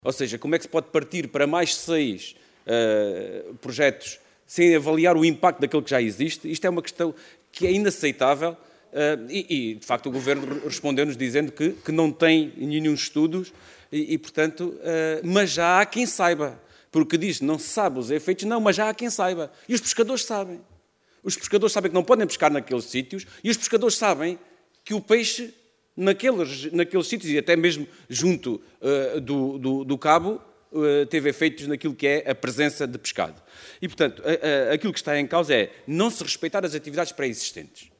Ou seja, como é que se pode partir para mais 6 projetos sem avaliar o impacto daquilo que já existe? Isto é uma questão que é inaceitável de facto, o Governo respondeu-nos dizendo que não tem nenhum estudos portanto, mas já há quem saiba. Porque diz, não se sabe os efeitos, não, mas já há quem saiba. E os pescadores sabem. Os pescadores sabem que não podem pescar naqueles sítios e os pescadores sabem que o peixe, naqueles sítios e até mesmo junto do cabo, teve efeitos naquilo que é a presença de pescado. E, portanto, aquilo que está em causa é não se respeitar as atividades pré-existentes.